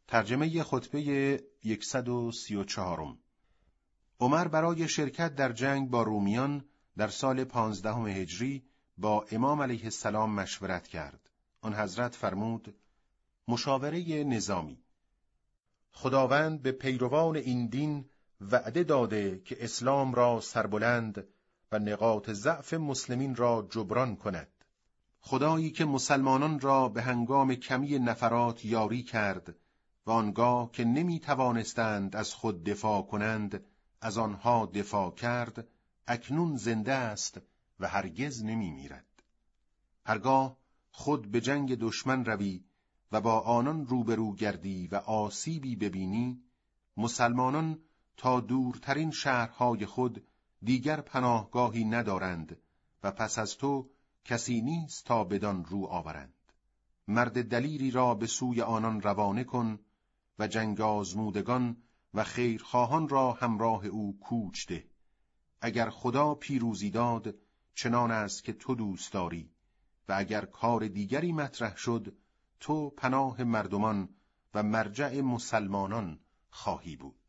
ترجمه خطبه 134. عمر برای شرکت در جنگ با رومیان در سال 15 هجری با امام علیه السلام مشورت کرد. آن حضرت فرمود: مشاوره نظامی. خداوند به پیروان این دین وعده داده که اسلام را سربلند و نقاط ضعف مسلمین را جبران کند. خدایی که مسلمانان را به هنگام کمی نفرات یاری کرد و آنگاه که نمی توانستند از خود دفاع کنند از آنها دفاع کرد، اکنون زنده است و هرگز نمی میرد. هرگاه خود به جنگ دشمن روی و با آنان روبرو گردی و آسیبی ببینی، مسلمانان تا دورترین شهرهای خود دیگر پناهگاهی ندارند و پس از تو کسی نیست تا بدان رو آورند. مرد دلیری را به سوی آنان روانه کن و جنگ آزمودگان و خیرخواهان را همراه او کوچ ده. اگر خدا پیروزی داد چنان است که تو دوست داری و اگر کار دیگری مطرح شد تو پناه مردمان و مرجع مسلمانان خواهی بود.